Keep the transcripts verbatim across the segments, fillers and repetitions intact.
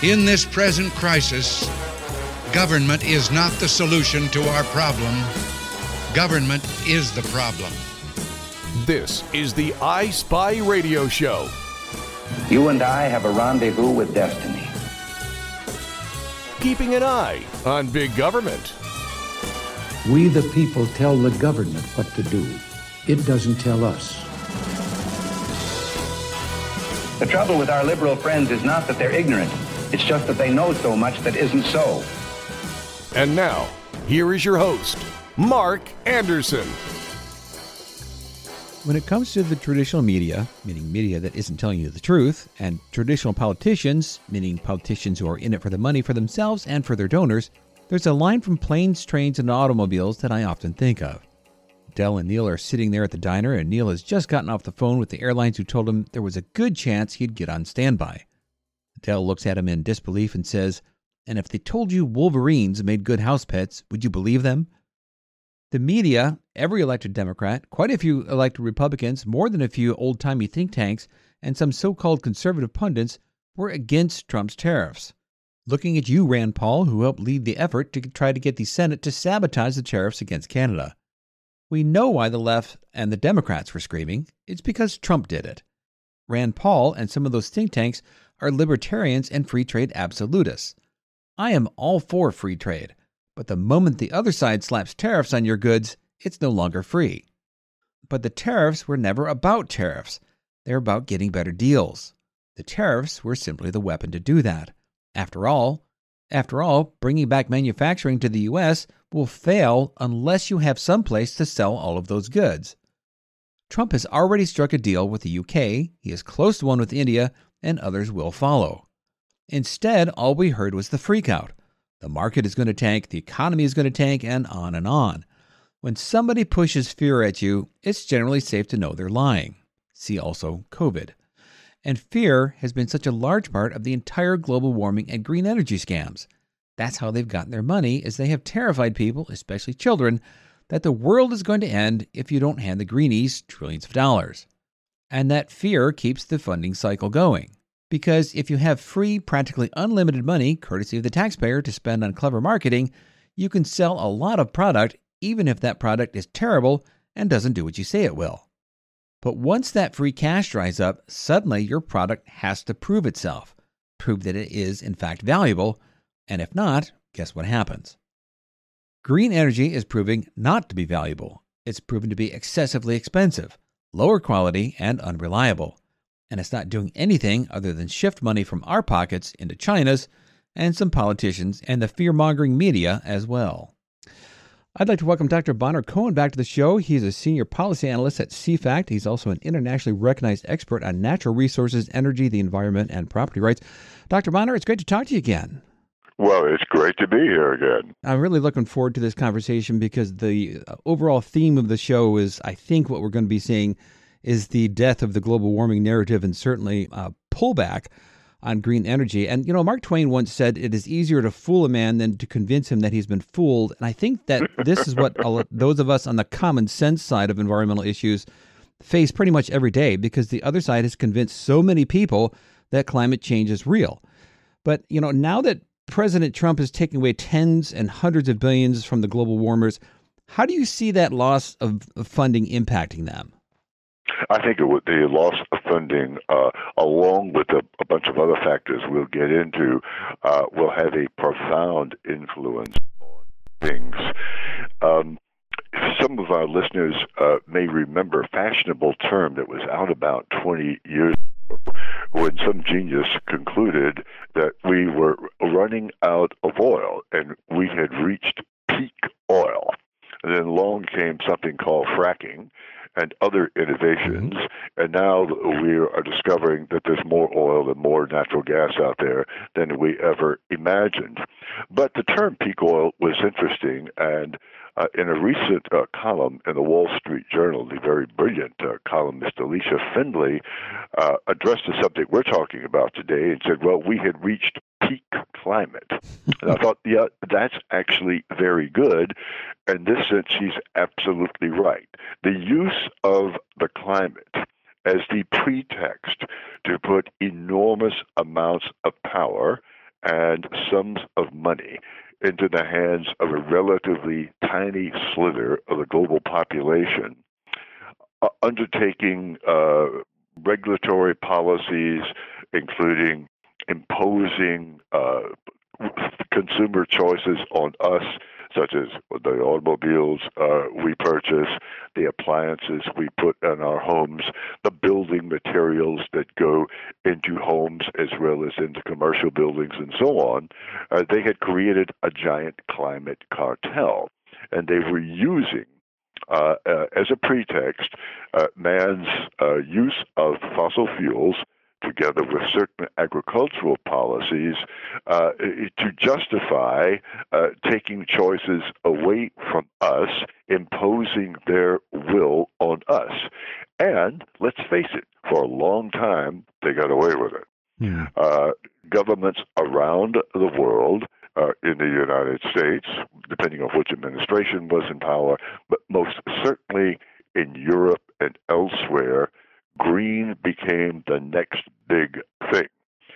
In this present crisis, government is not the solution to our problem. Government is the problem. This is the I Spy Radio Show. You and I have a rendezvous with destiny. Keeping an eye on big government. We the people tell the government what to do. It doesn't tell us. The trouble with our liberal friends is not that they're ignorant. It's just that they know so much that isn't so. And now, here is your host, Mark Anderson. When it comes to the traditional media, meaning media that isn't telling you the truth, and traditional politicians, meaning politicians who are in it for the money for themselves and for their donors, there's a line from Planes, Trains, and Automobiles that I often think of. Del and Neil are sitting there at the diner, and Neil has just gotten off the phone with the airlines who told him there was a good chance he'd get on standby. Del looks at him in disbelief and says, "And if they told you Wolverines made good house pets, would you believe them?" The media, every elected Democrat, quite a few elected Republicans, more than a few old-timey think tanks, and some so-called conservative pundits were against Trump's tariffs. Looking at you, Rand Paul, who helped lead the effort to try to get the Senate to sabotage the tariffs against Canada. We know why the left and the Democrats were screaming. It's because Trump did it. Rand Paul and some of those think tanks are libertarians and free trade absolutists. I am all for free trade. But the moment the other side slaps tariffs on your goods, it's no longer free. But the tariffs were never about tariffs. They're about getting better deals. The tariffs were simply the weapon to do that. After all, after all, bringing back manufacturing to the U S will fail unless you have some place to sell all of those goods. Trump has already struck a deal with the U K, he is close to one with India, and others will follow. Instead, all we heard was the freakout. The market is going to tank, the economy is going to tank, and on and on. When somebody pushes fear at you, it's generally safe to know they're lying. See also COVID. And fear has been such a large part of the entire global warming and green energy scams. That's how they've gotten their money, is they have terrified people, especially children, that the world is going to end if you don't hand the greenies trillions of dollars. And that fear keeps the funding cycle going. Because if you have free, practically unlimited money, courtesy of the taxpayer, to spend on clever marketing, you can sell a lot of product, even if that product is terrible and doesn't do what you say it will. But once that free cash dries up, suddenly your product has to prove itself, prove that it is, in fact, valuable, and if not, guess what happens? Green energy is proving not to be valuable. It's proven to be excessively expensive, lower quality, and unreliable. And it's not doing anything other than shift money from our pockets into China's and some politicians and the fear-mongering media as well. I'd like to welcome Doctor Bonner Cohen back to the show. He's a senior policy analyst at C FACT. He's also an internationally recognized expert on natural resources, energy, the environment, and property rights. Doctor Bonner, it's great to talk to you again. Well, it's great to be here again. I'm really looking forward to this conversation because the overall theme of the show is, I think, what we're going to be seeing is the death of the global warming narrative and certainly uh, pullback on green energy. And, you know, Mark Twain once said, it is easier to fool a man than to convince him that he's been fooled. And I think that this is what those of us on the common sense side of environmental issues face pretty much every day, because the other side has convinced so many people that climate change is real. But, you know, now that President Trump is taking away tens and hundreds of billions from the global warmers, how do you see that loss of funding impacting them? I think it would, the loss of funding, uh, along with a, a bunch of other factors we'll get into, uh, will have a profound influence on things. Um, some of our listeners uh, may remember a fashionable term that was out about twenty years ago, when some genius concluded that we were running out of oil and we had reached peak oil. And then along came something called fracking and other innovations, and now we are discovering that there's more oil and more natural gas out there than we ever imagined. But the term peak oil was interesting, and uh, in a recent uh, column in the Wall Street Journal, the very brilliant uh, columnist Alicia Findlay uh, addressed the subject we're talking about today and said, well, we had reached peak climate. And I thought, yeah, that's actually very good. In this sense, she's absolutely right. The use of the climate as the pretext to put enormous amounts of power and sums of money into the hands of a relatively tiny slither of the global population, uh, undertaking uh, regulatory policies, including imposing uh, consumer choices on us, such as the automobiles uh, we purchase, the appliances we put in our homes, the building materials that go into homes as well as into commercial buildings and so on. Uh, they had created a giant climate cartel, and they were using uh, uh, as a pretext uh, man's uh, use of fossil fuels together with certain agricultural policies uh, to justify uh, taking choices away from us, imposing their will on us. And let's face it, for a long time, they got away with it. Hmm. Uh, governments around the world, uh, in the United States, depending on which administration was in power, but most certainly in Europe and elsewhere, green became the next big thing.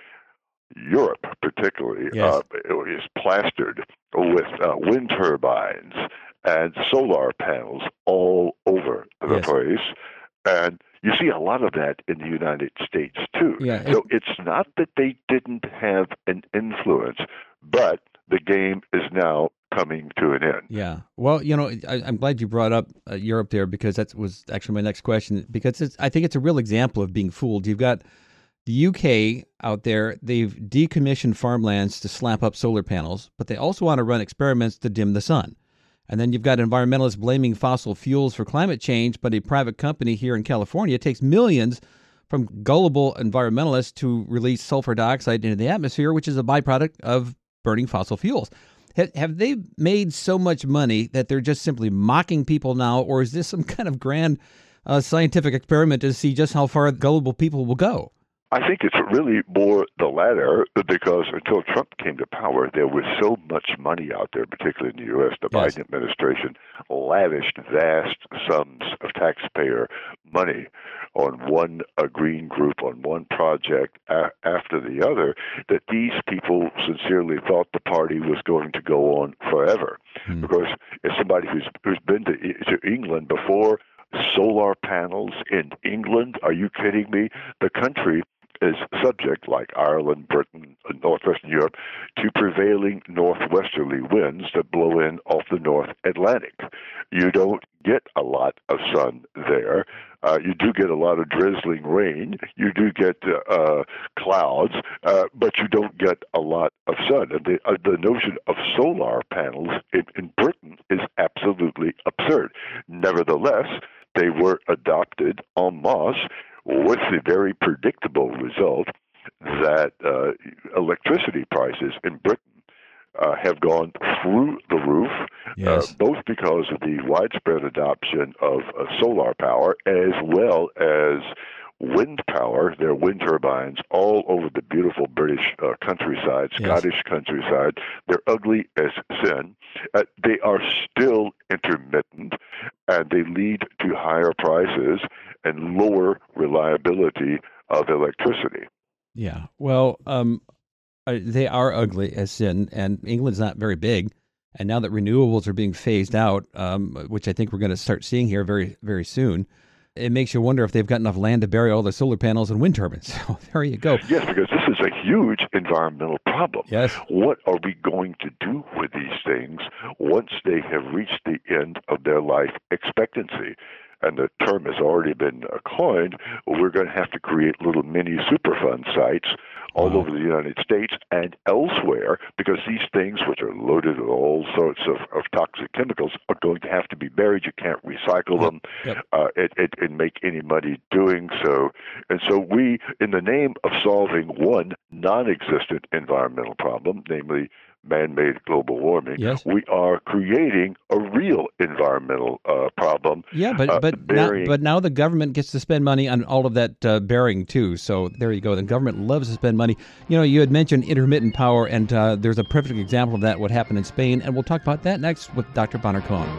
Europe, particularly, yes. uh, is plastered with uh, wind turbines and solar panels all over the yes. place. And you see a lot of that in the United States, too. Yeah, it, so it's not that they didn't have an influence, but the game is now coming to an end. Yeah. Well, you know, I, I'm glad you brought up uh, Europe there, because that was actually my next question, because it's, I think it's a real example of being fooled. You've got the U K out there. They've decommissioned farmlands to slap up solar panels, but they also want to run experiments to dim the sun. And then you've got environmentalists blaming fossil fuels for climate change, but a private company here in California takes millions from gullible environmentalists to release sulfur dioxide into the atmosphere, which is a byproduct of burning fossil fuels. Have they made so much money that they're just simply mocking people now, or is this some kind of grand uh, scientific experiment to see just how far gullible people will go? I think it's really more the latter, because until Trump came to power, there was so much money out there, particularly in the U S. The Yes. Biden administration lavished vast sums of taxpayer money on one a green group, on one project a- after the other, that these people sincerely thought the party was going to go on forever. Hmm. Because as somebody who's who's been to, to England before, solar panels in England, are you kidding me? The country is subject, like Ireland, Britain, and northwestern Europe, to prevailing northwesterly winds that blow in off the North Atlantic. You don't get a lot of sun there. Uh, you do get a lot of drizzling rain. You do get uh, clouds, uh, but you don't get a lot of sun. And the, uh, the notion of solar panels in, in Britain is absolutely absurd. Nevertheless, they were adopted en masse, with the very predictable result that uh, electricity prices in Britain uh, have gone through the roof, Yes. uh, both because of the widespread adoption of uh, solar power as well as wind power. There are wind turbines all over the beautiful British uh, countryside, Yes. Scottish countryside. They're ugly as sin. Uh, they are still intermittent, and they lead to higher prices and lower reliability of electricity. Yeah. Well, um, uh, they are ugly as sin, and England's not very big. And now that renewables are being phased out, um, which I think we're going to start seeing here very, very soon, it makes you wonder if they've got enough land to bury all the solar panels and wind turbines. So there you go. Yes, because this is a huge environmental problem. Yes. What are we going to do with these things once they have reached the end of their life expectancy? And the term has already been uh, coined, we're going to have to create little mini Superfund sites all Wow. over the United States and elsewhere, because these things, which are loaded with all sorts of, of toxic chemicals, are going to have to be buried. You can't recycle them Yep. uh, and, and, and make any money doing so. And so we, in the name of solving one non-existent environmental problem, namely man-made global warming, Yes. we are creating a real environmental uh, problem. Yeah, but uh, but now, burying- but now the government gets to spend money on all of that uh, burying too. So there you go. The government loves to spend money. You know, you had mentioned intermittent power, and uh, there's a perfect example of that. What happened in Spain, and we'll talk about that next with Doctor Bonner Cohen.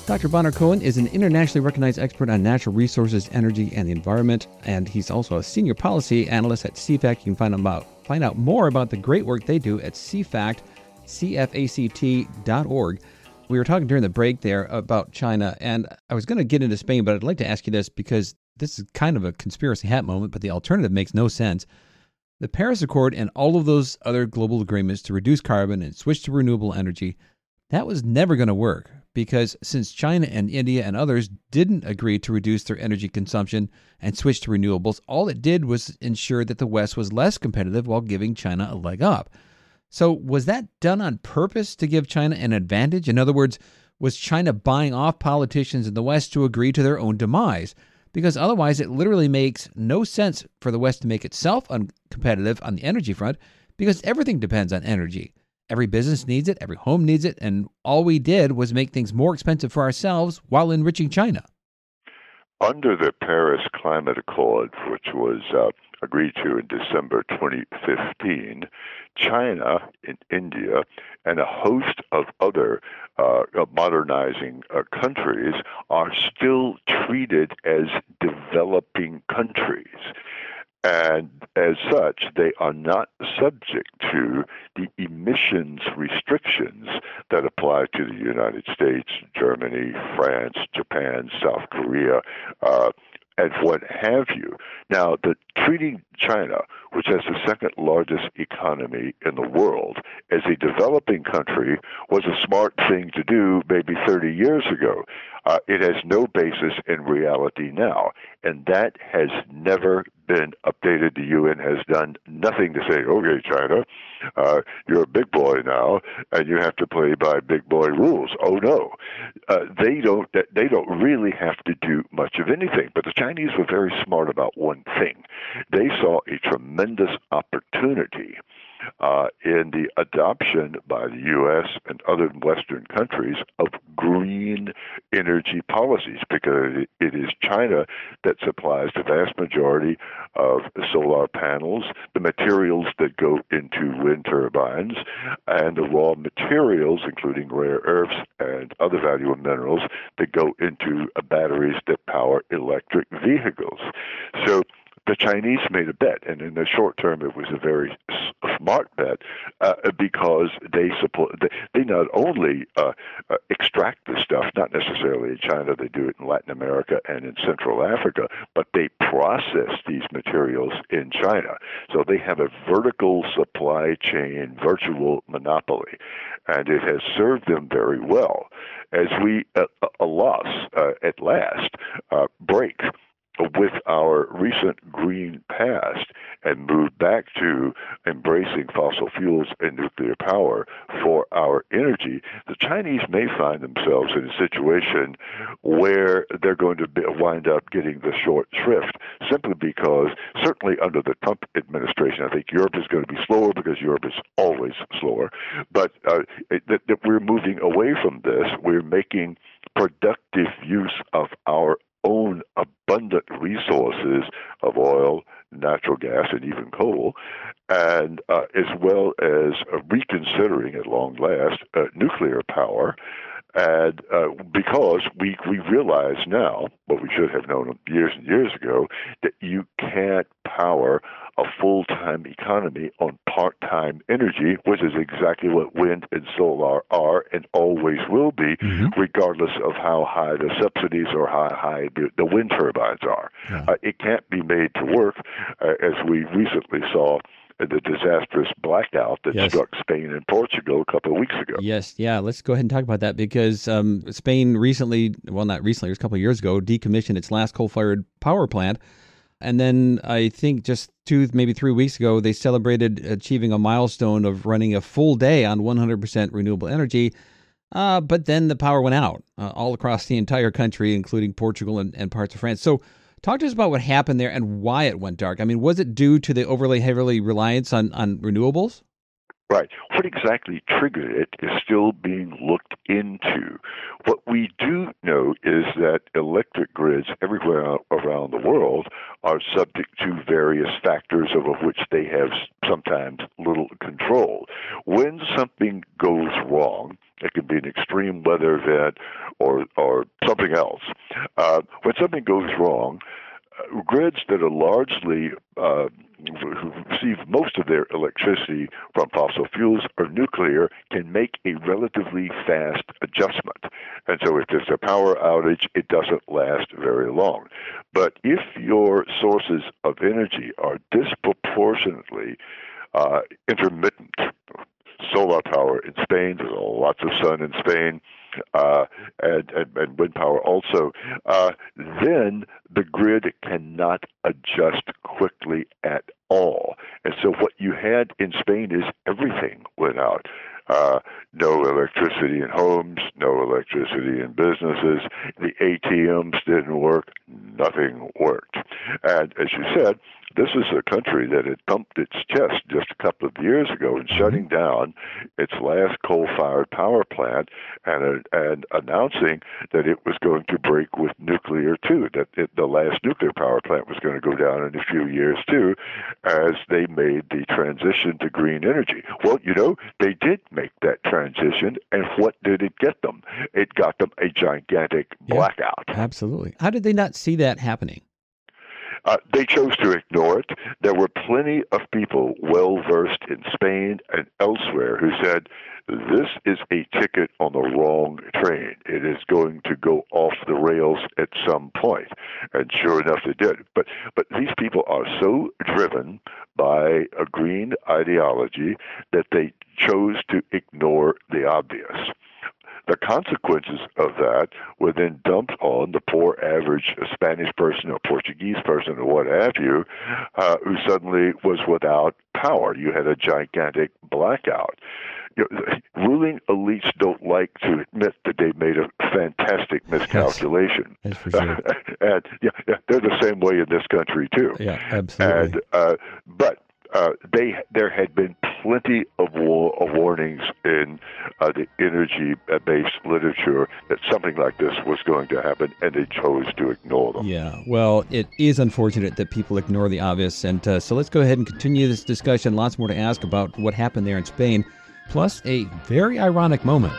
Doctor Bonner Cohen is an internationally recognized expert on natural resources, energy, and the environment, and he's also a senior policy analyst at C FACT. You can find, about, find out more about the great work they do at C FACT, C F A C T dot org. We were talking during the break there about China, and I was going to get into Spain, but I'd like to ask you this because this is kind of a conspiracy hat moment, but the alternative makes no sense. The Paris Accord and all of those other global agreements to reduce carbon and switch to renewable energy, that was never going to work. Because since China and India and others didn't agree to reduce their energy consumption and switch to renewables, all it did was ensure that the West was less competitive while giving China a leg up. So was that done on purpose to give China an advantage? In other words, was China buying off politicians in the West to agree to their own demise? Because otherwise it literally makes no sense for the West to make itself uncompetitive on the energy front, because everything depends on energy. Every business needs it, every home needs it, and all we did was make things more expensive for ourselves while enriching China. Under the Paris Climate Accord, which was uh, agreed to in December twenty fifteen, China, in India, and a host of other uh, modernizing uh, countries are still treated as developing countries. And as such, they are not subject to the emissions restrictions that apply to the United States, Germany, France, Japan, South Korea, uh, and what have you. Now, the treating China, which has the second largest economy in the world, as a developing country was a smart thing to do maybe thirty years ago. Uh, it has no basis in reality now, and that has never been updated. The U N has done nothing to say, okay, China, uh, you're a big boy now, and you have to play by big boy rules. Oh no, uh, they don't. They don't really have to do much of anything. But the Chinese were very smart about one thing. They saw a tremendous opportunity uh, in the adoption by the U S and other Western countries of green energy policies, because it is China that supplies the vast majority of solar panels, the materials that go into wind turbines, and the raw materials, including rare earths and other valuable minerals, that go into batteries that power electric vehicles. So the Chinese made a bet, and in the short term, it was a very smart bet uh, because they support. They, they not only uh, uh, extract the stuff, not necessarily in China, they do it in Latin America and in Central Africa, but they process these materials in China. So they have a vertical supply chain, virtual monopoly, and it has served them very well. As we, uh, alas, uh, at last, uh, break with our recent green past and move back to embracing fossil fuels and nuclear power for our energy, the Chinese may find themselves in a situation where they're going to be, wind up getting the short shrift, simply because certainly under the Trump administration, I think Europe is going to be slower because Europe is always slower, but uh, that, that we're moving away from this. We're making productive use of our own abundant resources of oil, natural gas, and even coal, and uh, as well as uh, reconsidering at long last uh, nuclear power. And uh, because we, we realize now, what we should have known years and years ago, that you can't power a full-time economy on part-time energy, which is exactly what wind and solar are and always will be, mm-hmm. regardless of how high the subsidies or how high the, the wind turbines are. Yeah. Uh, it can't be made to work, uh, as we recently saw the disastrous blackout that yes. struck Spain and Portugal a couple of weeks ago. Yes, yeah. Let's go ahead and talk about that, because um, Spain recently, well, not recently, it was a couple of years ago, decommissioned its last coal-fired power plant. And then I think just two, maybe three weeks ago, they celebrated achieving a milestone of running a full day on one hundred percent renewable energy. Uh, but then the power went out uh, all across the entire country, including Portugal and, and parts of France. So talk to us about what happened there and why it went dark. I mean, was it due to the overly heavily reliance on, on renewables? Right. What exactly triggered it is still being looked into. What we do know is that electric grids everywhere around the world are subject to various factors over which they have sometimes little control. When something goes wrong, It can be an extreme weather event or or something else. Uh, when something goes wrong, uh, grids that are largely uh, who receive most of their electricity from fossil fuels or nuclear can make a relatively fast adjustment. And so if there's a power outage, it doesn't last very long. But if your sources of energy are disproportionately uh, intermittent, solar power in Spain, there's lots of sun in Spain, uh, and, and, and wind power also, uh, then the grid cannot adjust quickly at all. And so what you had in Spain is everything went out. Uh, no electricity in homes, no electricity in businesses. The A T Ms didn't work. Nothing worked. And as you said, this is a country that had thumped its chest just a couple of years ago in shutting down its last coal-fired power plant and uh, and announcing that it was going to break with nuclear too, that it, the last nuclear power plant was going to go down in a few years too, as they made the transition to green energy. Well, you know, they did make that transition, and what did it get them? It got them a gigantic blackout. Yeah, absolutely. How did they not see that happening? Uh, they chose to ignore it. There were plenty of people well-versed in Spain and elsewhere who said, this is a ticket on the wrong train. It is going to go off the rails at some point. And sure enough, it did. But, but these people are so driven by a green ideology that they chose to ignore the obvious. The consequences of that were then dumped on the poor average Spanish person or Portuguese person or what have you, uh, who suddenly was without power. You had a gigantic blackout. You know, ruling elites don't like to admit that they made a fantastic miscalculation. Yes, that's for sure. And yeah, yeah, they're the same way in this country too. Yeah, absolutely. And uh, but. Uh, they there had been plenty of, war, of warnings in uh, the energy-based literature that something like this was going to happen, and they chose to ignore them. Yeah, well, it is unfortunate that people ignore the obvious, and uh, so let's go ahead and continue this discussion. Lots more to ask about what happened there in Spain, plus a very ironic moment.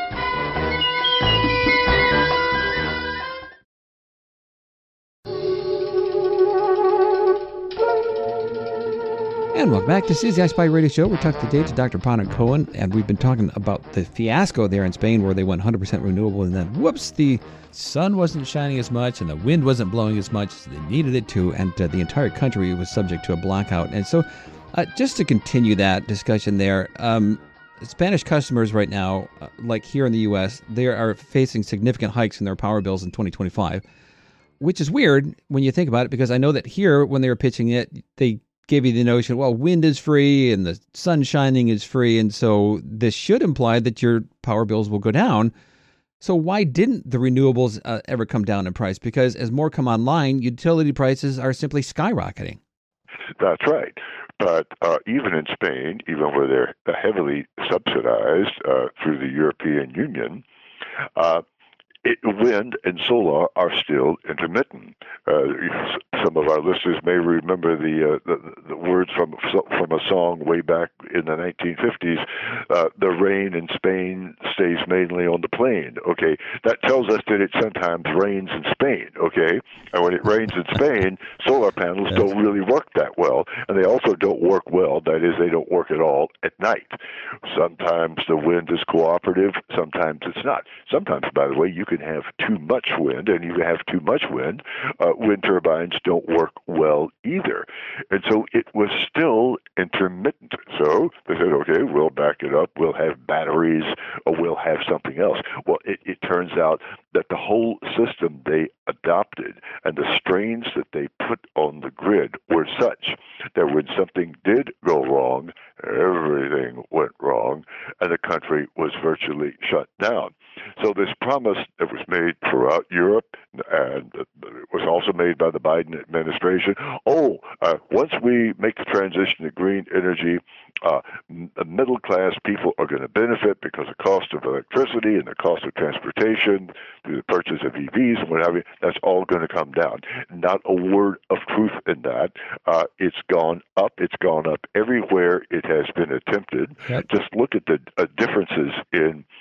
And welcome back. This is the iSpy Radio Show. We're talking today to Doctor Bronagh Cohen, and we've been talking about the fiasco there in Spain where they went one hundred percent renewable, and then, whoops, the sun wasn't shining as much and the wind wasn't blowing as much as they needed it to, and uh, the entire country was subject to a blackout. And so uh, just to continue that discussion there, um, Spanish customers right now, uh, like here in the U S, they are facing significant hikes in their power bills in twenty twenty-five, which is weird when you think about it, because I know that here, when they were pitching it, they gave you the notion, well, wind is free and the sun shining is free, and so this should imply that your power bills will go down. So why didn't the renewables uh, ever come down in price? Because as more come online, utility prices are simply skyrocketing. That's right. But uh, even in Spain, even where they're heavily subsidized uh, through the European Union, uh, It, wind and solar are still intermittent. Uh, some of our listeners may remember the, uh, the the words from from a song way back in the nineteen fifties. Uh, the rain in Spain stays mainly on the plain. Okay, that tells us that it sometimes rains in Spain. Okay, and when it rains in Spain, solar panels don't really work that well, and they also don't work well. That is, they don't work at all at night. Sometimes the wind is cooperative. Sometimes it's not. Sometimes, by the way, you can have too much wind, and you have too much wind, uh, wind turbines don't work well either. And so it was still intermittent. So they said, okay, we'll back it up, we'll have batteries, or we'll have something else. Well, it, it turns out that the whole system they adopted and the strains that they put on the grid were such that when something did go wrong, everything went wrong, and the country was virtually shut down. So this promise that was made throughout Europe, and it was also made by the Biden administration, oh, uh, once we make the transition to green energy, uh, middle-class people are going to benefit because the cost of electricity and the cost of transportation through the purchase of E Vs and what have you, that's all going to come down. Not a word of truth in that. Uh, it's gone up. It's gone up everywhere it has been attempted. Yep. Just look at the uh, differences in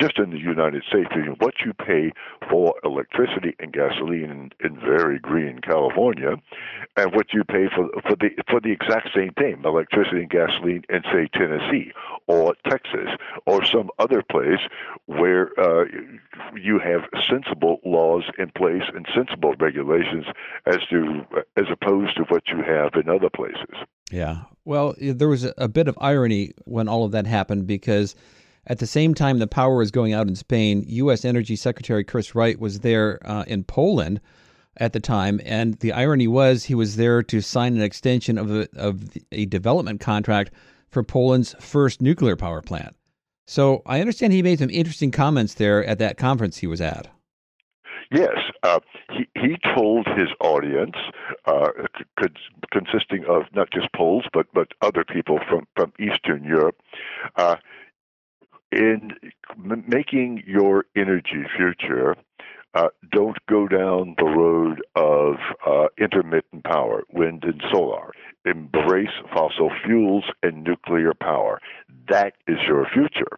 just in the United States, you know, what you pay for electricity and gasoline in, in very green California, and what you pay for for the for the exact same thing, electricity and gasoline in, say, Tennessee or Texas or some other place where uh, you have sensible laws in place and sensible regulations as to as opposed to what you have in other places. Yeah. Well, there was a bit of irony when all of that happened, because at the same time the power was going out in Spain, U S Energy Secretary Chris Wright was there uh, in Poland at the time, and the irony was he was there to sign an extension of a, of a development contract for Poland's first nuclear power plant. So I understand he made some interesting comments there at that conference he was at. Yes, uh, he he told his audience, uh, c- consisting of not just Poles but but other people from, from Eastern Europe, uh, in m- making your energy future, uh, don't go down the road of uh, intermittent power, wind and solar. Embrace fossil fuels and nuclear power. That is your future.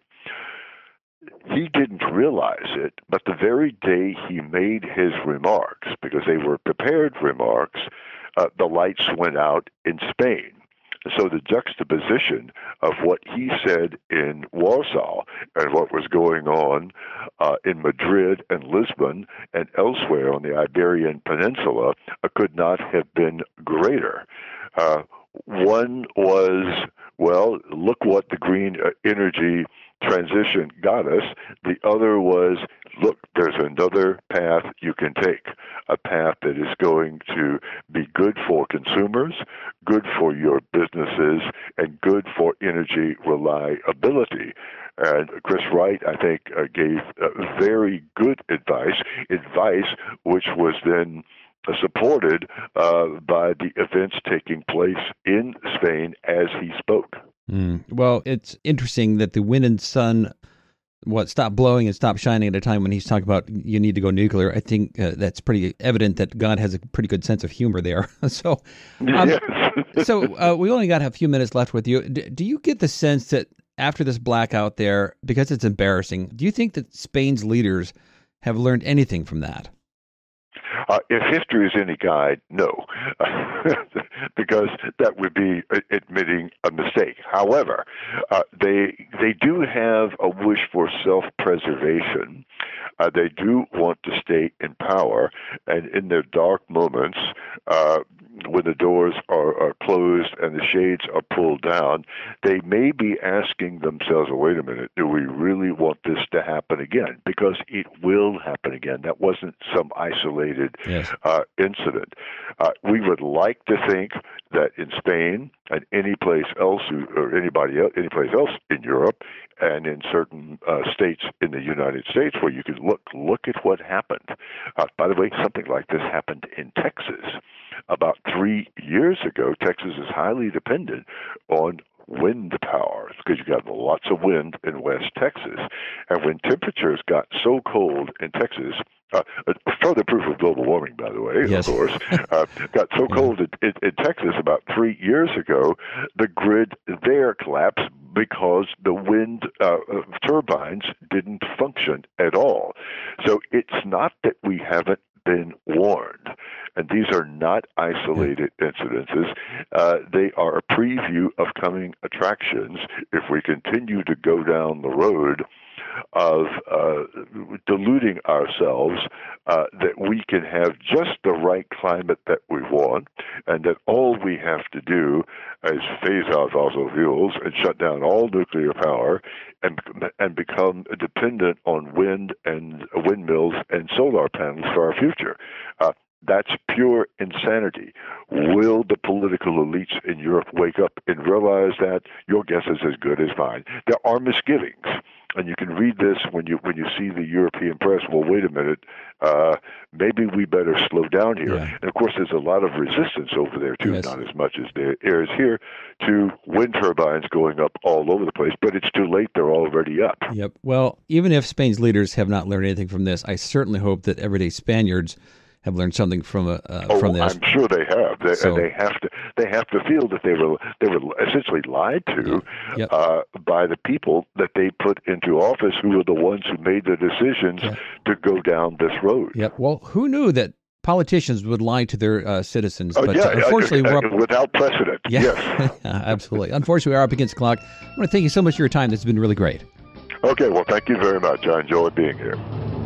He didn't realize it, but the very day he made his remarks, because they were prepared remarks, uh, the lights went out in Spain. So the juxtaposition of what he said in Warsaw and what was going on uh, in Madrid and Lisbon and elsewhere on the Iberian Peninsula uh, could not have been greater. Uh, one was, well, look what the green uh, energy transition got us. The other was, look, there's another path you can take, a path that is going to be good for consumers, good for your businesses, and good for energy reliability. And Chris Wright, I think, uh, gave uh, very good advice, advice which was then supported uh, by the events taking place in Spain as he spoke. Mm. Well, it's interesting that the wind and sun, what, stop blowing and stop shining at a time when he's talking about you need to go nuclear. I think uh, that's pretty evident that God has a pretty good sense of humor there. so, um, yes. so uh, we only got a few minutes left with you. D- do you get the sense that after this blackout there, because it's embarrassing, do you think that Spain's leaders have learned anything from that? Uh, if history is any guide, no, because that would be admitting a mistake. However, uh, they they do have a wish for self-preservation. Uh, they do want to stay in power, and in their dark moments, uh, when the doors are, are closed and the shades are pulled down, they may be asking themselves, oh, wait a minute, do we really want this to happen again? Because it will happen again. That wasn't some isolated yes. uh, incident. Uh, we would like to think that in Spain and any place else, or anybody else, any place else in Europe, and in certain uh, states in the United States where you could look, look at what happened. Uh, by the way, something like this happened in Texas. About three years ago, Texas is highly dependent on wind power because you got lots of wind in West Texas. And when temperatures got so cold in Texas, uh, further proof of global warming, by the way, yes. of course, uh, got so cold in, in, in Texas about three years ago, the grid there collapsed because the wind uh, turbines didn't function at all. So it's not that we haven't been warned. And these are not isolated incidences. Uh, they are a preview of coming attractions if we continue to go down the road of uh, deluding ourselves uh, that we can have just the right climate that we want, and that all we have to do is phase out fossil fuels and shut down all nuclear power and and become dependent on wind and windmills and solar panels for our future. Uh, That's pure insanity. Will the political elites in Europe wake up and realize that? Your guess is as good as mine. There are misgivings, and you can read this when you when you see the European press. Well, wait a minute, uh, maybe we better slow down here. Yeah. And of course, there's a lot of resistance over there too, yes. not as much as there is here, to wind turbines going up all over the place. But it's too late; they're already up. Yep. Well, even if Spain's leaders have not learned anything from this, I certainly hope that everyday Spaniards have learned something from uh, uh, oh, from this. I'm sure they have. They, So- they have to. They have to feel that they were they were essentially lied to Yep. uh, by the people that they put into office, who were the ones who made the decisions Yeah. to go down this road. Yep. Well, who knew that politicians would lie to their uh, citizens? Oh, but yeah, uh, unfortunately, uh, we're up. without precedent. Yeah, Yes. absolutely. Unfortunately, we are up against the clock. I want to thank you so much for your time. This has been really great. Okay. Well, thank you very much. I enjoyed being here.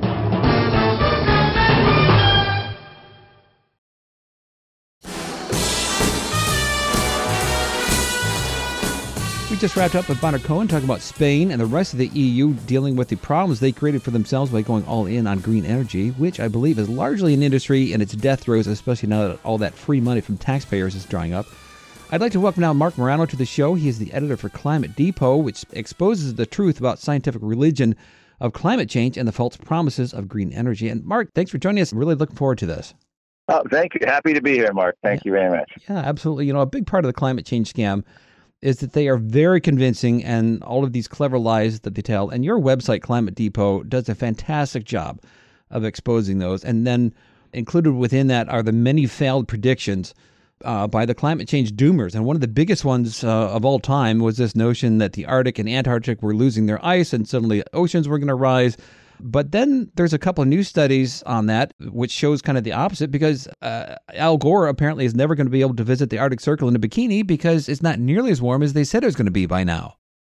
We just wrapped up with Bonner Cohen talking about Spain and the rest of the E U dealing with the problems they created for themselves by going all in on green energy, which I believe is largely an industry in its death throes, especially now that all that free money from taxpayers is drying up. I'd like to welcome now Mark Morano to the show. He is the editor for Climate Depot, which exposes the truth about scientific religion of climate change and the false promises of green energy. And Mark, thanks for joining us. I'm really looking forward to this. Oh, thank you. Happy to be here, Mark. Thank you very much. Yeah, absolutely. You know, a big part of the climate change scam is that they are very convincing and all of these clever lies that they tell. And your website, Climate Depot, does a fantastic job of exposing those. And then included within that are the many failed predictions uh, by the climate change doomers. And one of the biggest ones uh, of all time was this notion that the Arctic and Antarctic were losing their ice and suddenly oceans were going to rise. But then there's a couple of new studies on that, which shows kind of the opposite, because uh, Al Gore apparently is never going to be able to visit the Arctic Circle in a bikini because it's not nearly as warm as they said it was going to be by now.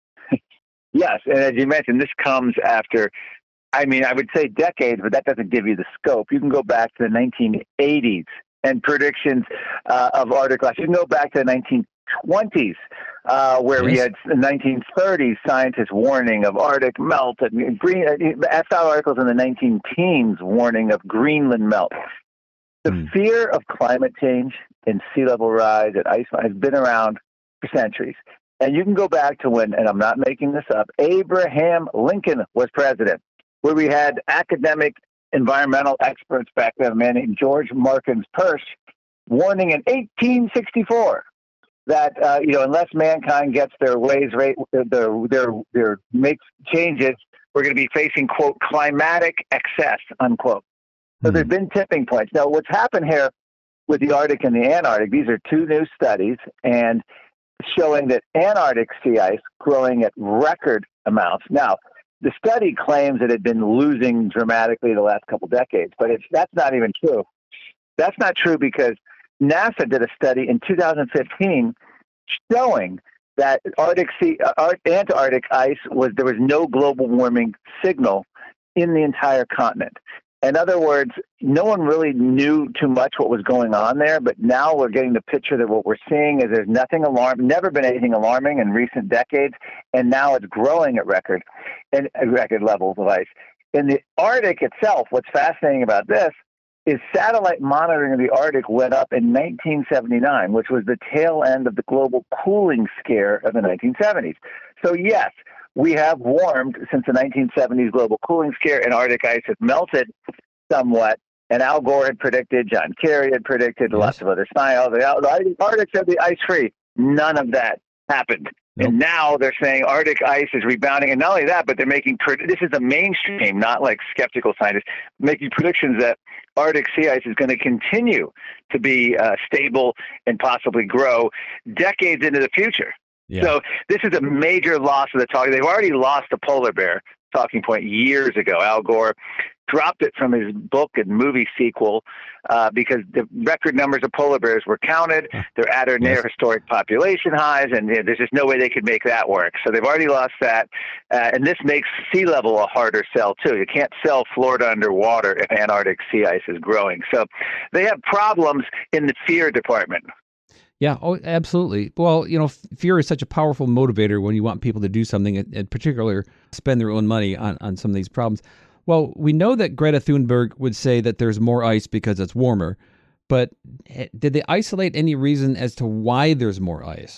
Yes, and as you mentioned, this comes after, I mean, I would say decades, but that doesn't give you the scope. You can go back to the nineteen eighties and predictions uh, of Arctic ice. You can go back to the nineteen twenties, uh, where Yes. we had the nineteen thirties scientists warning of Arctic melt, and green, F I articles in the nineteen teens warning of Greenland melt. The Hmm. fear of climate change and sea level rise and ice has been around for centuries. And you can go back to when, and I'm not making this up, Abraham Lincoln was president, where we had academic environmental experts back then, a man named George Markins Persh, warning in eighteen sixty-four that uh, you know, unless mankind gets their ways right, their their their makes changes, we're going to be facing, quote, climatic excess, unquote. So Hmm. there's been tipping points. Now, what's happened here with the Arctic and the Antarctic? These are two new studies, and showing that Antarctic sea ice growing at record amounts. Now, the study claims that it had been losing dramatically the last couple decades, but it's that's not even true. That's not true because NASA did a study in two thousand fifteen showing that Arctic sea, uh, Antarctic ice was there was no global warming signal in the entire continent. In other words, no one really knew too much what was going on there, but now we're getting the picture that what we're seeing is there's nothing alarming, never been anything alarming in recent decades, and now it's growing at record and at record levels of ice. In the Arctic itself, what's fascinating about this is satellite monitoring of the Arctic went up in nineteen seventy-nine, which was the tail end of the global cooling scare of the nineteen seventies. So yes, we have warmed since the nineteen seventies global cooling scare, and Arctic ice has melted somewhat. And Al Gore had predicted, John Kerry had predicted, Yes. lots of other scientists. The Arctic should be ice-free. None of that happened. Nope. And now they're saying Arctic ice is rebounding. And not only that, but they're making, this is the mainstream, not like skeptical scientists, making predictions that Arctic sea ice is going to continue to be uh, stable and possibly grow decades into the future. Yeah. So this is a major loss of the talking. They've already lost the polar bear talking point years ago. Al Gore dropped it from his book and movie sequel uh, because the record numbers of polar bears were counted. They're at or near Yes. historic population highs, and you know, there's just no way they could make that work. So they've already lost that. Uh, and this makes sea level a harder sell, too. You can't sell Florida underwater if Antarctic sea ice is growing. So they have problems in the fear department. Yeah, oh, absolutely. Well, you know, f- fear is such a powerful motivator when you want people to do something, in in particular, spend their own money on, on some of these problems. Well, we know that Greta Thunberg would say that there's more ice because it's warmer, but eh, did they isolate any reason as to why there's more ice?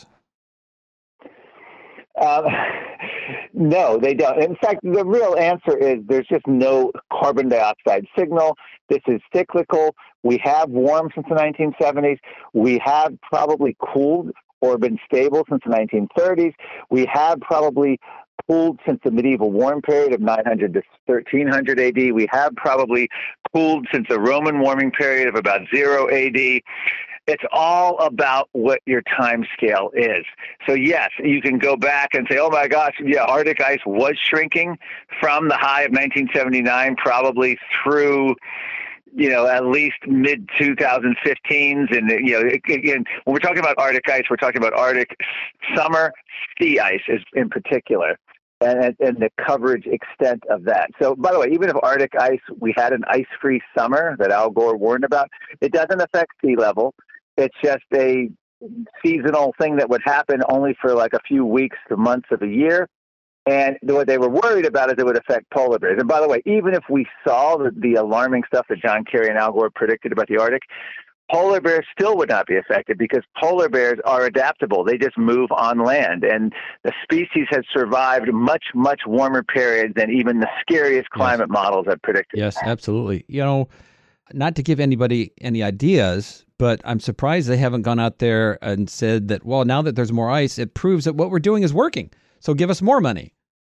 Um, no, they don't. In fact, the real answer is there's just no carbon dioxide signal. This is cyclical. We have warmed since the nineteen seventies. We have probably cooled or been stable since the nineteen thirties. We have probably cooled since the medieval warm period of nine hundred to thirteen hundred A D. We have probably cooled since the Roman warming period of about zero A D. It's all about what your time scale is. So yes, you can go back and say, oh my gosh, yeah, Arctic ice was shrinking from the high of nineteen seventy-nine probably through, you know, at least mid twenty fifteens. And, you know, again, when we're talking about Arctic ice, we're talking about Arctic summer sea ice is in particular. And, and the coverage extent of that. So, by the way, even if Arctic ice, we had an ice-free summer that Al Gore warned about, it doesn't affect sea level. It's just a seasonal thing that would happen only for like a few weeks to months of a year. And what they were worried about is it would affect polar bears. And by the way, even if we saw the, the alarming stuff that John Kerry and Al Gore predicted about the Arctic, polar bears still would not be affected because polar bears are adaptable. They just move on land. And the species has survived much, much warmer periods than even the scariest climate yes. models have predicted. Yes, absolutely. You know, not to give anybody any ideas, but I'm surprised they haven't gone out there and said that, well, now that there's more ice, it proves that what we're doing is working. So give us more money.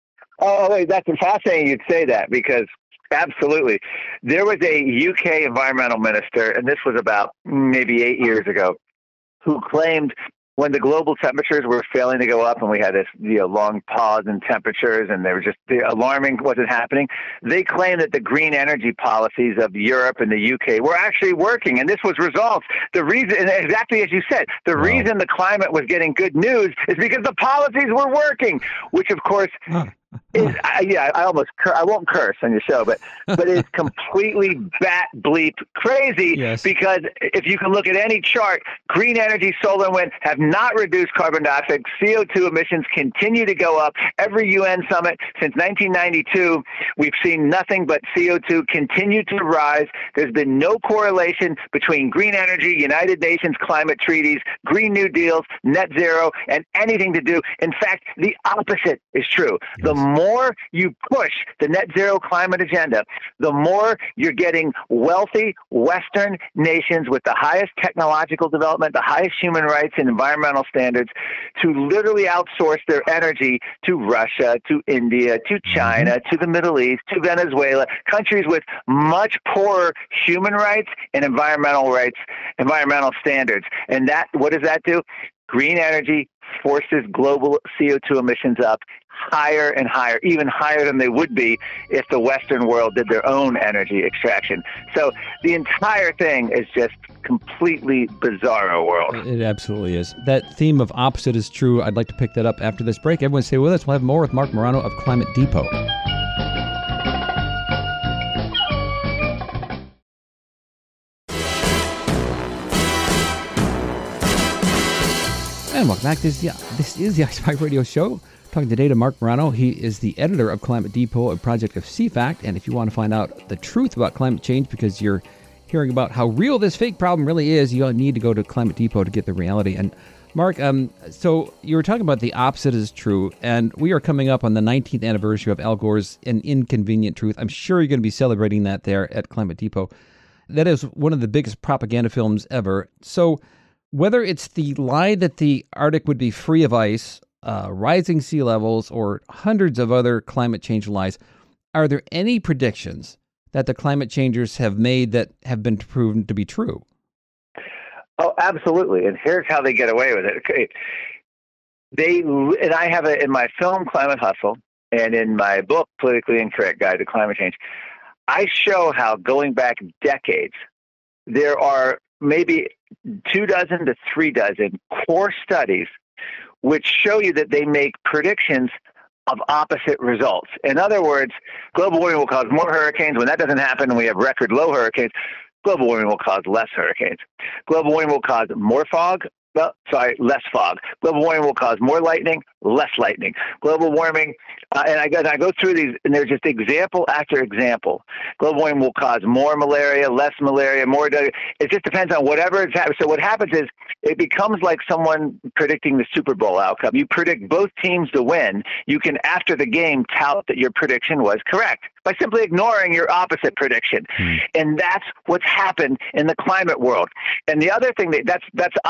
Oh, wait, that's fascinating you'd say that because absolutely. There was a U K environmental minister, and this was about maybe eight years ago, who claimed when the global temperatures were failing to go up and we had this you know, long pause in temperatures and they were just the alarming wasn't happening, they claimed that the green energy policies of Europe and the U K were actually working. And this was resolved. The reason, and exactly as you said, the wow. reason the climate was getting good news is because the policies were working, which of course huh. is, I, yeah, I almost, cur- I won't curse on your show, but, but it's completely bat bleep crazy yes. because if you can look at any chart, green energy, solar and wind have not reduced carbon dioxide. C O two emissions continue to go up. Every U N summit since nineteen ninety-two, we've seen nothing but C O two continue to rise. There's been no correlation between green energy, United Nations climate treaties, Green New Deals, net zero, and anything to do. In fact, the opposite is true. Yes. The more you push the net zero climate agenda, the more you're getting wealthy Western nations with the highest technological development, the highest human rights and environmental standards to literally outsource their energy to Russia, to India, to China, to the Middle East, to Venezuela, countries with much poorer human rights and environmental rights, environmental standards. And that, what does that do? Green energy forces global C O two emissions up higher and higher, even higher than they would be if the Western world did their own energy extraction. So the entire thing is just completely bizarro world. It absolutely is. That theme of opposite is true. I'd like to pick that up after this break. Everyone stay with us. We'll have more with Marc Morano of Climate Depot. And welcome back. This is, yeah, this is the iSpy Radio Show. Talking today to Marc Morano. He is the editor of Climate Depot, a project of C FACT. And if you want to find out the truth about climate change, because you're hearing about how real this fake problem really is, you need to go to Climate Depot to get the reality. And Marc, um, so you were talking about the opposite is true, and we are coming up on the nineteenth anniversary of Al Gore's An Inconvenient Truth. I'm sure you're going to be celebrating that there at Climate Depot. That is one of the biggest propaganda films ever. So whether it's the lie that the Arctic would be free of ice, uh, rising sea levels, or hundreds of other climate change lies, are there any predictions that the climate changers have made that have been proven to be true? Oh, absolutely. And here's how they get away with it. Okay. They, and I have it in my film, Climate Hustle, and in my book, Politically Incorrect Guide to Climate Change, I show how going back decades, there are maybe two dozen to three dozen core studies which show you that they make predictions of opposite results. In other words, global warming will cause more hurricanes. When that doesn't happen and we have record low hurricanes, global warming will cause less hurricanes. Global warming will cause more fog. Well, sorry, less fog. Global warming will cause more lightning, less lightning. Global warming, uh, and I go, I go through these, and there's just example after example. Global warming will cause more malaria, less malaria, more. It just depends on whatever is happening. So what happens is it becomes like someone predicting the Super Bowl outcome. You predict both teams to win. You can, after the game, tout that your prediction was correct by simply ignoring your opposite prediction. Hmm. And that's what's happened in the climate world. And the other thing, that that's that's opposite prediction.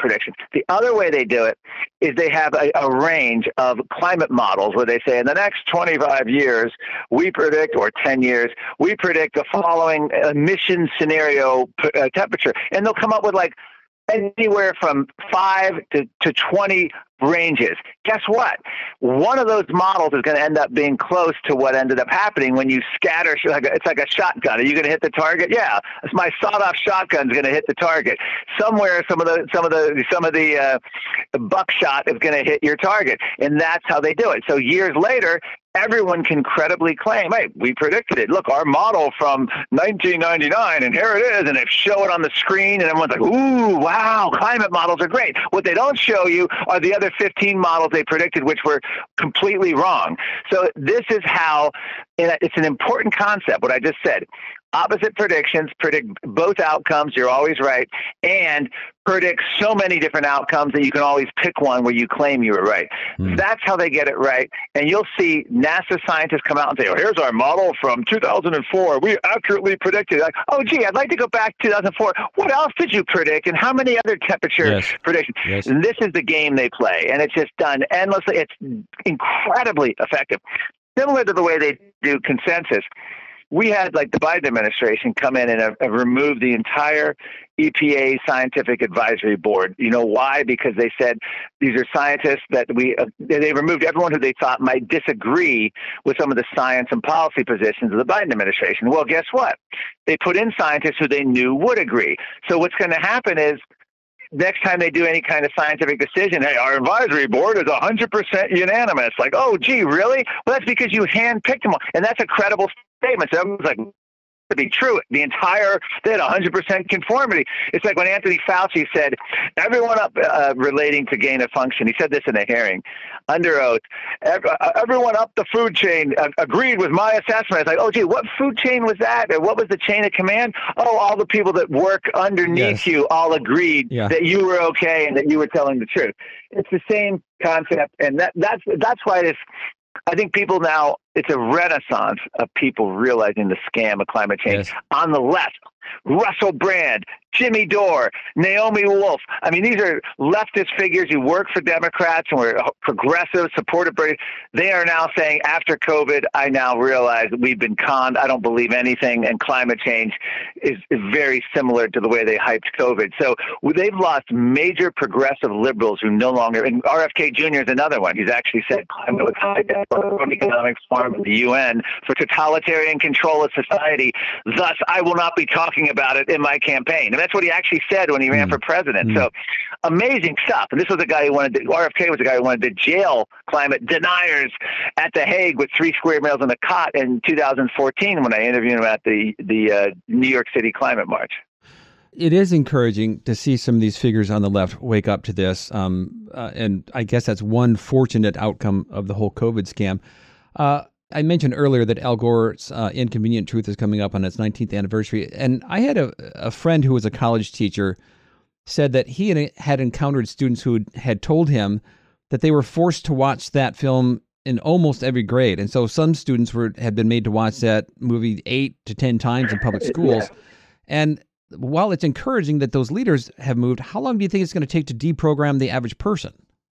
prediction. The other way they do it is they have a, a range of climate models where they say in the next twenty-five years, we predict, or ten years, we predict the following emission scenario uh, temperature. And they'll come up with like anywhere from five to, to twenty ranges. Guess what? One of those models is going to end up being close to what ended up happening when you scatter. It's like a shotgun. Are you going to hit the target? Yeah, my sawed-off shotgun is going to hit the target. Somewhere, some of the some of the some of the, uh, the buckshot is going to hit your target, and that's how they do it. So years later, everyone can credibly claim, hey, we predicted it. Look, our model from nineteen ninety-nine, and here it is, and they show it on the screen, and everyone's like, ooh, wow, climate models are great. What they don't show you are the other fifteen models they predicted, which were completely wrong. So this is how, and it's an important concept, what I just said. Opposite predictions predict both outcomes, you're always right, and predict so many different outcomes that you can always pick one where you claim you were right. Mm. That's how they get it right. And you'll see NASA scientists come out and say, oh, here's our model from two thousand four. We accurately predicted. Like, oh, gee, I'd like to go back to two thousand four. What else did you predict? And how many other temperature yes. predictions? Yes. And this is the game they play. And it's just done endlessly. It's incredibly effective. Similar to the way they do consensus. We had, like, the Biden administration come in and have, have removed the entire E P A Scientific Advisory Board. You know why? Because they said these are scientists that we uh, they removed everyone who they thought might disagree with some of the science and policy positions of the Biden administration. Well, guess what? They put in scientists who they knew would agree. So what's going to happen is, next time they do any kind of scientific decision, hey, our advisory board is one hundred percent unanimous. Like, oh, gee, really? Well, that's because you handpicked them all. And that's a credible statement. So everyone's like, to be true, the entire, they had one hundred percent conformity. It's like when Anthony Fauci said, everyone up uh, relating to gain of function, he said this in a hearing, under oath, everyone up the food chain uh, agreed with my assessment. It's like, oh, gee, what food chain was that? Or what was the chain of command? Oh, all the people that work underneath yes. you all agreed yeah. that you were okay and that you were telling the truth. It's the same concept, and that, that's that's why this. I think people now, it's a renaissance of people realizing the scam of climate change. Yes. On the left, Russell Brand, Jimmy Dore, Naomi Wolf. I mean, these are leftist figures who work for Democrats and were progressive, supportive. They are now saying, after COVID, I now realize that we've been conned. I don't believe anything, and climate change is, is very similar to the way they hyped COVID. So they've lost major progressive liberals who no longer, and R F K Junior is another one. He's actually said climate was high on economics farm of the U N for totalitarian control of society. Thus, I will not be talking about it in my campaign. And that's what he actually said when he ran mm. for president. Mm. So amazing stuff. And this was a guy who wanted to, R F K was a guy who wanted to jail climate deniers at The Hague with three square miles on a cot in two thousand fourteen when I interviewed him at the, the uh, New York City Climate March. It is encouraging to see some of these figures on the left wake up to this. Um, uh, and I guess that's one fortunate outcome of the whole COVID scam. Uh, I mentioned earlier that Al Gore's uh, Inconvenient Truth is coming up on its nineteenth anniversary. And I had a, a friend who was a college teacher said that he had, had encountered students who had told him that they were forced to watch that film in almost every grade. And so some students were had been made to watch that movie eight to ten times in public schools. Yeah. And while it's encouraging that those leaders have moved, how long do you think it's going to take to deprogram the average person?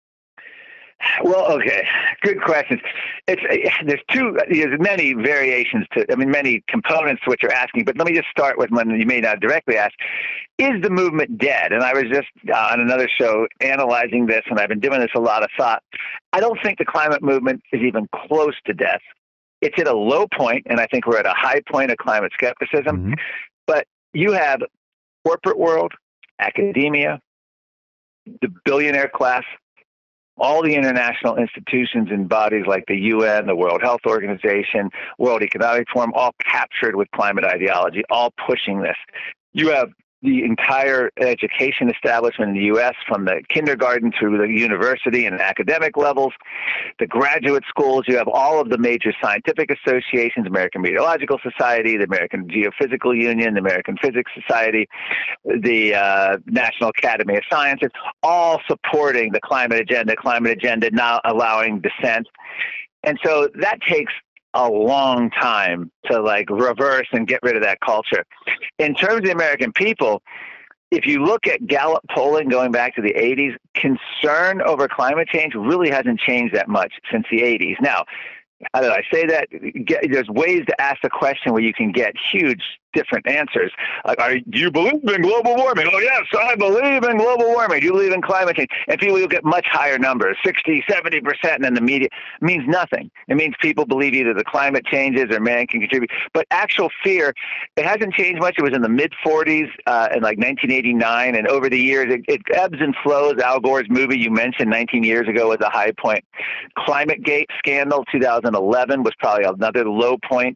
Well, okay, good questions. It's there's two, there's many variations to, I mean, many components to what you're asking. But let me just start with one you may not directly ask: is the movement dead? And I was just uh, on another show analyzing this, and I've been doing this a lot of thought. I don't think the climate movement is even close to death. It's at a low point, and I think we're at a high point of climate skepticism. Mm-hmm. But you have corporate world, academia, the billionaire class, all the international institutions and bodies like the U N, the World Health Organization, World Economic Forum, all captured with climate ideology, all pushing this. You have the entire education establishment in the U S, from the kindergarten through the university and academic levels, the graduate schools. You have all of the major scientific associations, American Meteorological Society, the American Geophysical Union, the American Physics Society, the uh, National Academy of Sciences, all supporting the climate agenda, climate agenda not allowing dissent. And so that takes a long time to like reverse and get rid of that culture. In terms of the American people, if you look at Gallup polling going back to the eighties, concern over climate change really hasn't changed that much since the eighties. Now, how did I say that? Get, there's ways to ask the question where you can get huge different answers. Like, are, do you believe in global warming? Oh, yes, I believe in global warming. Do you believe in climate change? And people will get much higher numbers, sixty, seventy percent, and then the media means nothing. It means people believe either the climate changes or man can contribute. But actual fear, it hasn't changed much. It was in the mid forties uh, in like nineteen eighty-nine, and over the years, it, it ebbs and flows. Al Gore's movie you mentioned nineteen years ago was a high point. ClimateGate scandal two thousand eleven was probably another low point.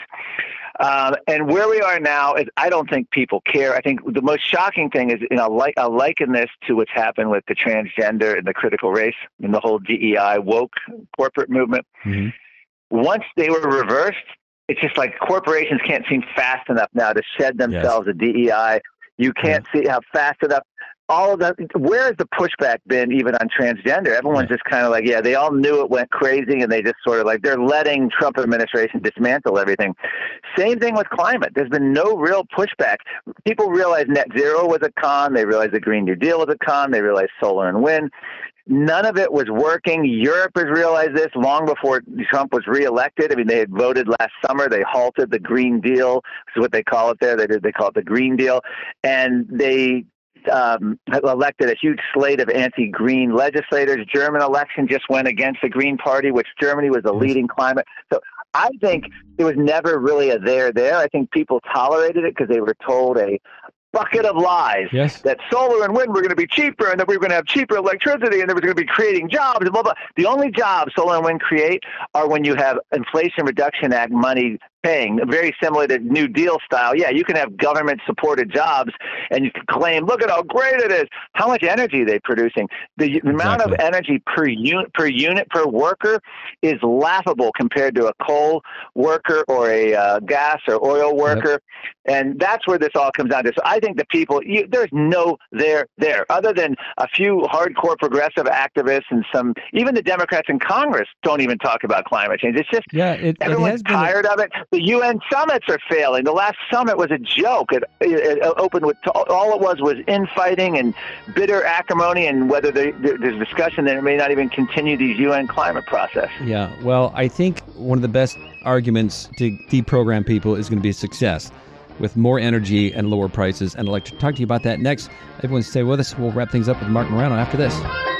Um, and where we are now is I don't think people care. I think the most shocking thing is, you know, like, I'll liken this to what's happened with the transgender and the critical race and the whole D E I woke corporate movement. Mm-hmm. Once they were reversed, it's just like corporations can't seem fast enough now to shed themselves yes. a D E I. You can't yeah. see how fast enough. All of that, where has the pushback been even on transgender? Everyone's just kind of like, yeah, they all knew it went crazy, and they just sort of like, they're letting Trump administration dismantle everything. Same thing with climate. There's been no real pushback. People realize net zero was a con. They realize the Green New Deal was a con. They realize solar and wind. None of it was working. Europe has realized this long before Trump was reelected. I mean, they had voted last summer. They halted the Green Deal. This is what they call it there. They did. They call it the Green Deal. And they Um, elected a huge slate of anti-green legislators. German election just went against the Green Party, which Germany was the leading climate. So I think it was never really a there there. I think people tolerated it because they were told a bucket of lies yes. that solar and wind were going to be cheaper and that we were going to have cheaper electricity and that we were going to be creating jobs and blah, blah. The only jobs solar and wind create are when you have Inflation Reduction Act money paying, very similar to New Deal style. Yeah, you can have government-supported jobs, and you can claim, look at how great it is. How much energy are they producing? The exactly. amount of energy per unit, per unit, per worker is laughable compared to a coal worker or a uh, gas or oil worker, yep. and that's where this all comes down to. So I think the people, you, there's no there there, other than a few hardcore progressive activists and some, even the Democrats in Congress don't even talk about climate change. It's just yeah, it, everyone's it tired a- of it. The U N summits are failing. The last summit was a joke. It, it, it opened with all it was was infighting and bitter acrimony, and whether there, there's discussion that it may not even continue these U N climate process. Yeah, well, I think one of the best arguments to deprogram people is going to be success with more energy and lower prices. And I'd like to talk to you about that next. Everyone stay with us. We'll wrap things up with Mark Morano after this.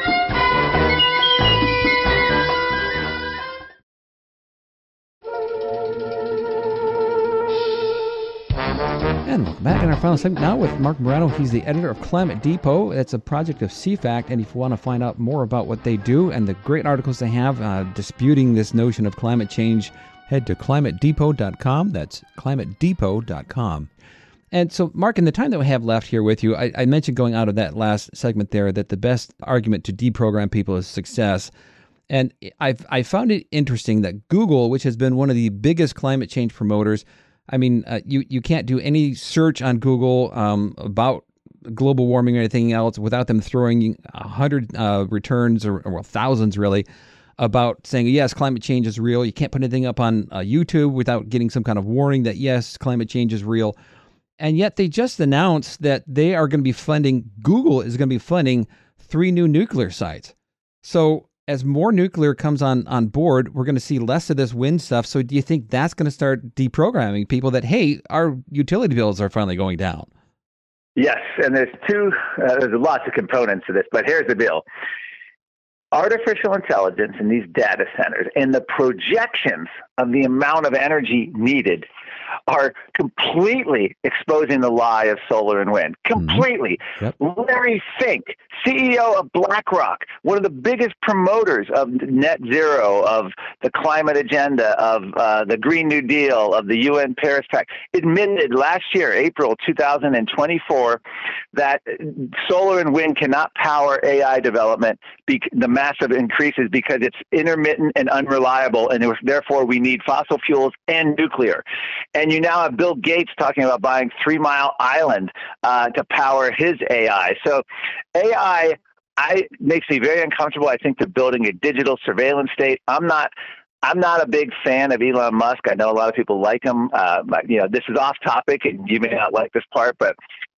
And welcome back in our final segment now with Mark Morano. He's the editor of Climate Depot. It's a project of C FACT, and if you want to find out more about what they do and the great articles they have uh, disputing this notion of climate change, head to climate depot dot com. That's climate depot dot com. And so, Mark, in the time that we have left here with you, I, I mentioned going out of that last segment there that the best argument to deprogram people is success. And I've I found it interesting that Google, which has been one of the biggest climate change promoters, I mean, uh, you, you can't do any search on Google um, about global warming or anything else without them throwing a hundred uh, returns or, or well, thousands really about saying, yes, climate change is real. You can't put anything up on uh, YouTube without getting some kind of warning that, yes, climate change is real. And yet they just announced that they are going to be funding, Google is going to be funding three new nuclear sites. So as more nuclear comes on, on board, we're going to see less of this wind stuff. So do you think that's going to start deprogramming people that, hey, our utility bills are finally going down? Yes, and there's two, uh, there's lots of components to this, but here's the deal. Artificial intelligence in these data centers and the projections of the amount of energy needed are completely exposing the lie of solar and wind. Completely. Mm-hmm. Yep. Larry Fink, C E O of BlackRock, one of the biggest promoters of net zero, of the climate agenda, of uh, the Green New Deal, of the U N Paris Pact, admitted last year, April two thousand twenty-four, that solar and wind cannot power A I development, be- the massive increases, because it's intermittent and unreliable, and therefore we need fossil fuels and nuclear. And you now have Bill Gates talking about buying Three Mile Island uh, to power his A I. So A I I makes me very uncomfortable. I think they're building a digital surveillance state. I'm not I'm not a big fan of Elon Musk. I know a lot of people like him. Uh, but, you know, this is off topic, and you may not like this part, but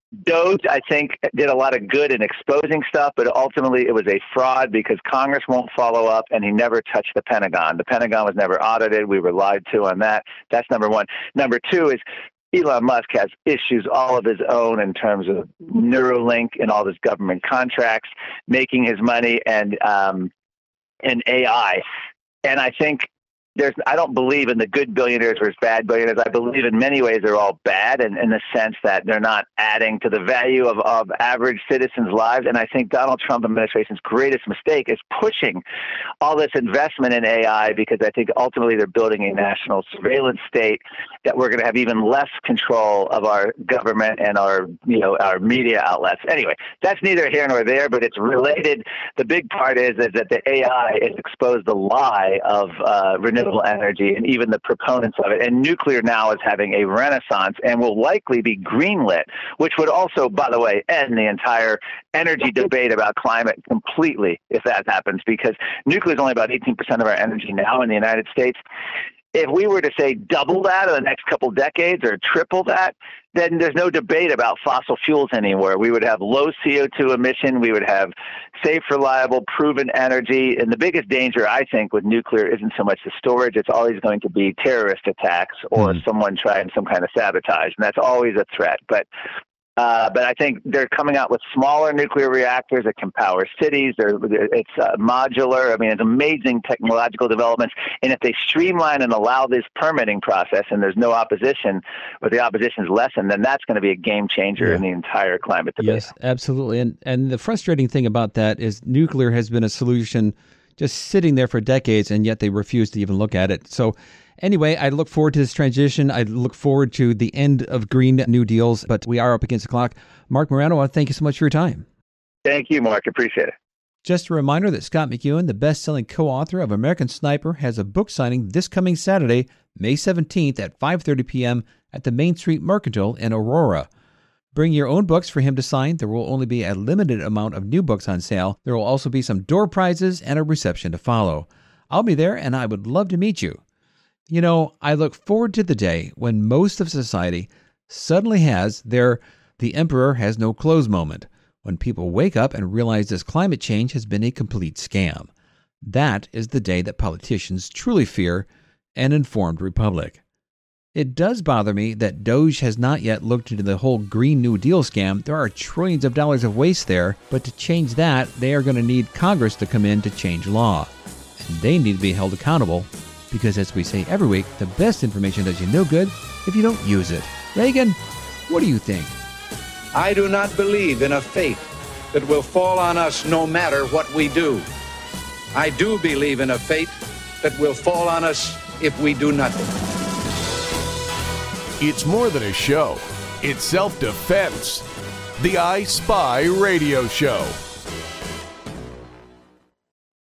Doge, I think, did a lot of good in exposing stuff, but ultimately it was a fraud because Congress won't follow up, and he never touched the Pentagon. The Pentagon was never audited. We were lied to on that. That's number one. Number two is Elon Musk has issues all of his own in terms of Neuralink and all his government contracts, making his money, and um, and A I. And I think there's, I don't believe in the good billionaires versus bad billionaires. I believe in many ways they're all bad, and in the sense that they're not adding to the value of, of average citizens' lives. And I think Donald Trump administration's greatest mistake is pushing all this investment in A I, because I think ultimately they're building a national surveillance state that we're going to have even less control of our government and our, you know, our media outlets. Anyway, that's neither here nor there, but it's related. The big part is, is that the A I has exposed the lie of uh, renewable energy and even the proponents of it. And nuclear now is having a renaissance and will likely be greenlit, which would also, by the way, end the entire energy debate about climate completely if that happens, because nuclear is only about eighteen percent of our energy now in the United States. If we were to say double that in the next couple decades or triple that, then there's no debate about fossil fuels anymore. We would have low C O two emission. We would have safe, reliable, proven energy. And the biggest danger, I think, with nuclear isn't so much the storage. It's always going to be terrorist attacks or mm. someone trying some kind of sabotage. And that's always a threat. But Uh, but I think they're coming out with smaller nuclear reactors that can power cities. They're, it's uh, modular. I mean, it's amazing technological developments. And if they streamline and allow this permitting process and there's no opposition, or the opposition is lessened, then that's going to be a game changer yeah. in the entire climate debate. Yes, absolutely. And, and the frustrating thing about that is nuclear has been a solution just sitting there for decades, and yet they refuse to even look at it. So anyway, I look forward to this transition. I look forward to the end of Green New Deals, but we are up against the clock. Mark Morano, thank you so much for your time. Thank you, Mark. Appreciate it. Just a reminder that Scott McEwen, the best-selling co-author of American Sniper, has a book signing this coming Saturday, May seventeenth at five thirty p.m. at the Main Street Mercantile in Aurora. Bring your own books for him to sign. There will only be a limited amount of new books on sale. There will also be some door prizes and a reception to follow. I'll be there, and I would love to meet you. You know, I look forward to the day when most of society suddenly has their "the emperor has no clothes" moment, when people wake up and realize this climate change has been a complete scam. That is the day that politicians truly fear an informed republic. It does bother me that Doge has not yet looked into the whole Green New Deal scam. There are trillions of dollars of waste there, but to change that, they are going to need Congress to come in to change law. And they need to be held accountable, because as we say every week, the best information does you no good if you don't use it. Reagan, what do you think? I do not believe in a fate that will fall on us no matter what we do. I do believe in a fate that will fall on us if we do nothing. It's more than a show. It's self-defense. The I Spy Radio Show.